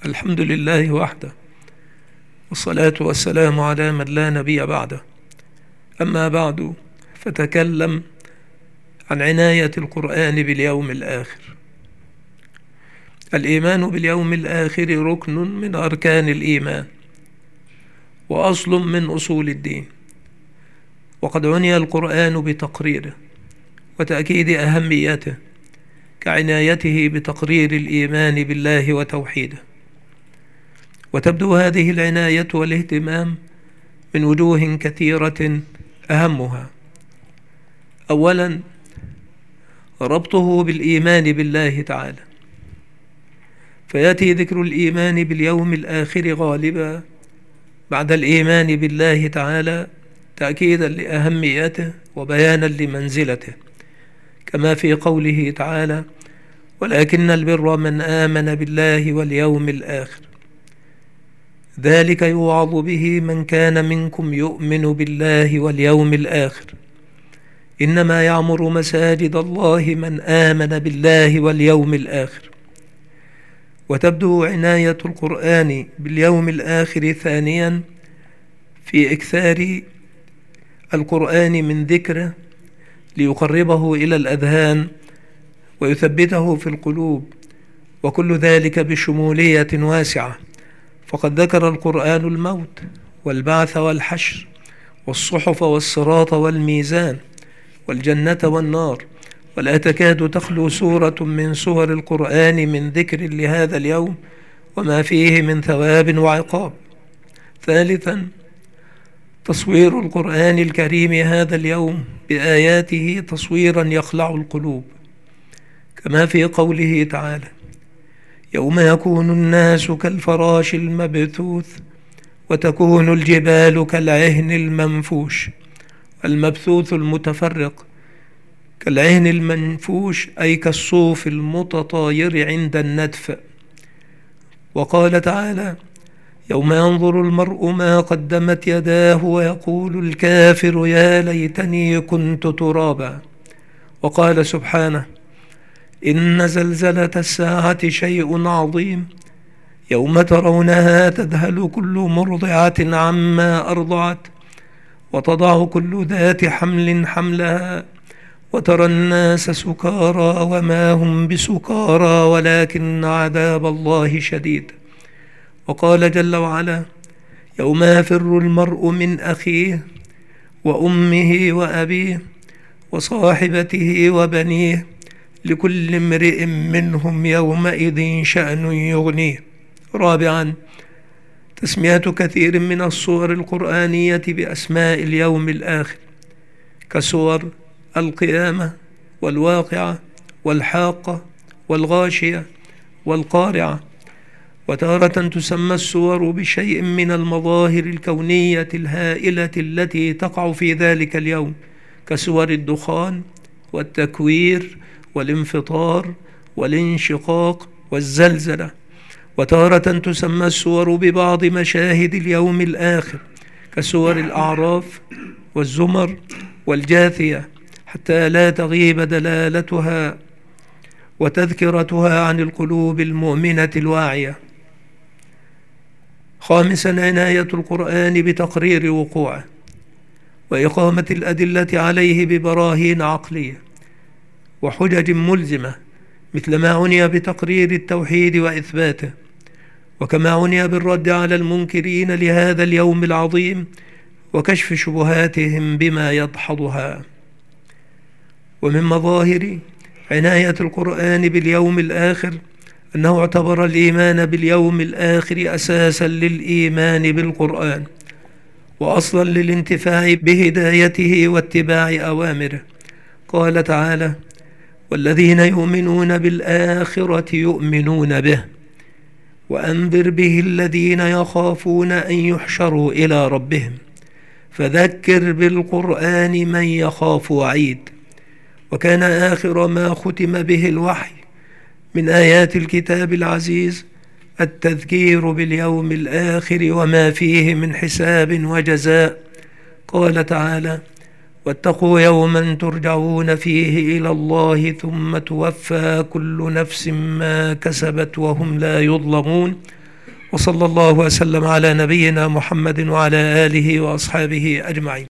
الحمد لله وحده، والصلاة والسلام على من لا نبي بعده. أما بعد، فتكلم عن عناية القرآن باليوم الآخر. الإيمان باليوم الآخر ركن من أركان الإيمان وأصل من أصول الدين، وقد عني القرآن بتقريره وتأكيد أهميته كعنايته بتقرير الإيمان بالله وتوحيده. وتبدو هذه العناية والاهتمام من وجوه كثيرة، أهمها أولا ربطه بالإيمان بالله تعالى، فيأتي ذكر الإيمان باليوم الآخر غالبا بعد الإيمان بالله تعالى تأكيدا لأهميته وبيانا لمنزلته، كما في قوله تعالى: ولكن البر من آمن بالله واليوم الآخر، ذلك يوعظ به من كان منكم يؤمن بالله واليوم الآخر، إنما يعمر مساجد الله من آمن بالله واليوم الآخر. وتبدو عناية القرآن باليوم الآخر ثانيا في إكثار القرآن من ذكره ليقربه إلى الأذهان ويثبته في القلوب، وكل ذلك بشمولية واسعة، فقد ذكر القرآن الموت والبعث والحشر والصحف والصراط والميزان والجنة والنار، ولا تكاد تخلو سورة من سور القرآن من ذكر لهذا اليوم وما فيه من ثواب وعقاب. ثالثا تصوير القرآن الكريم هذا اليوم بآياته تصويرا يخلع القلوب، كما في قوله تعالى: يوم يكون الناس كالفراش المبثوث وتكون الجبال كالعهن المنفوش. المبثوث المتفرق، كالعهن المنفوش أي كالصوف المتطاير عند الندف. وقال تعالى: يوم ينظر المرء ما قدمت يداه ويقول الكافر يا ليتني كنت ترابا. وقال سبحانه: إن زلزلة الساعة شيء عظيم يوم ترونها تذهل كل مرضعة عما أرضعت وتضع كل ذات حمل حملها وترى الناس سكارى وما هم بسكارى ولكن عذاب الله شديد. وقال جل وعلا: يوم يفر المرء من أخيه وأمه وأبيه وصاحبته وبنيه لكل امرئ منهم يومئذ شأن يغنيه. رابعا تسمية كثير من الصور القرآنية بأسماء اليوم الآخر، كسور القيامة والواقعة والحاقة والغاشية والقارعة. وتارة تسمى السور بشيء من المظاهر الكونية الهائلة التي تقع في ذلك اليوم، كسور الدخان والتكوير والانفطار والانشقاق والزلزلة. وتارة تسمى السور ببعض مشاهد اليوم الآخر، كسور الأعراف والزمر والجاثية، حتى لا تغيب دلالتها وتذكرتها عن القلوب المؤمنة الواعية. خامسا عناية القرآن بتقرير وقوعه وإقامة الأدلة عليه ببراهين عقلية وحجج ملزمة، مثل ما عني بتقرير التوحيد وإثباته، وكما عني بالرد على المنكرين لهذا اليوم العظيم وكشف شبهاتهم بما يدحضها. ومن مظاهر عناية القرآن باليوم الآخر أنه اعتبر الإيمان باليوم الآخر أساسا للإيمان بالقرآن وأصلا للانتفاع بهدايته واتباع أوامره. قال تعالى: والذين يؤمنون بالآخرة يؤمنون به وأنذر به الذين يخافون أن يحشروا إلى ربهم فذكر بالقرآن من يخاف وعيد. وكان آخر ما ختم به الوحي من آيات الكتاب العزيز التذكير باليوم الآخر وما فيه من حساب وجزاء. قال تعالى: واتقوا يوما ترجعون فيه إلى الله ثم توفى كل نفس ما كسبت وهم لا يظلمون. وصلى الله وسلم على نبينا محمد وعلى آله وأصحابه أجمعين.